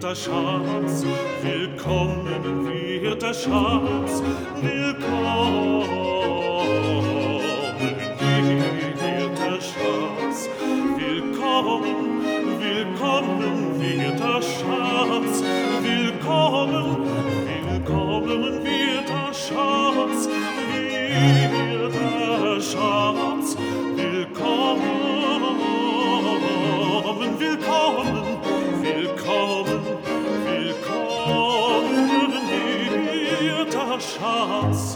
der Schatz, willkommen wird der Schatz, willkommen wird der Schatz, willkommen, willkommen wird der Schatz, willkommen, willkommen wird der Schatz, wird der Schatz, willkommen, willkommen, willkommen, willkommen wird der Schatz.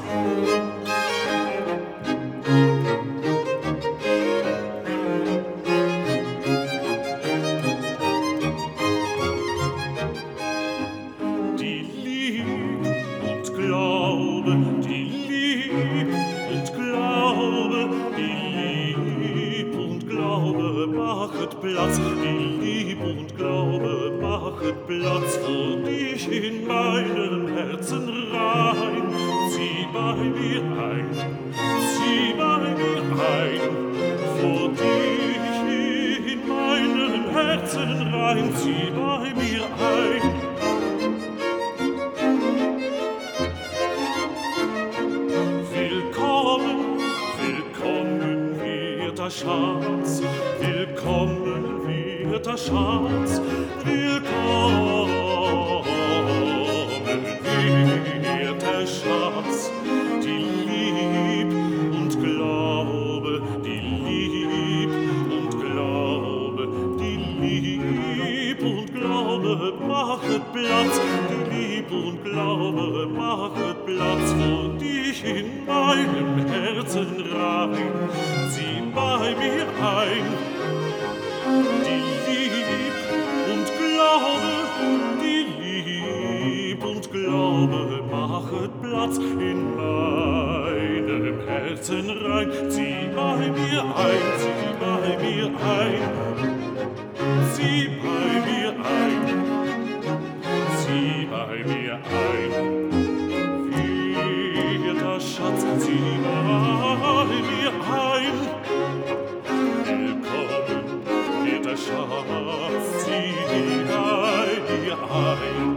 Die Lieb und Glaube, die Lieb und Glaube, die Lieb und Glaube machet Platz, die Lieb und Glaube machet Platz für dich in meinem Herzen rein. Zieh bei mir ein, zieh bei mir ein, für dich in meinem Herzen rein, zieh bei mir ein. Willkommen, willkommen wird der Schatz, willkommen wird der Schatz, willkommen wird der Schatz, die Lieb und Glaube, die Lieb und Glaube, die Lieb und Glaube machet Platz, die Lieb und Glaube machet Platz für dich in meinem Herzen rein, zieh bei mir ein. Die Lieb und Glaube, die Lieb und Glaube machet Platz in meinem Herzen rein, zieh bei mir ein, zieh bei mir ein, zieh bei mir ein, zieh bei mir ein. Wird der Schatz, zieh bei mir ein. Willkommen wird der Schatz, zieh bei mir ein.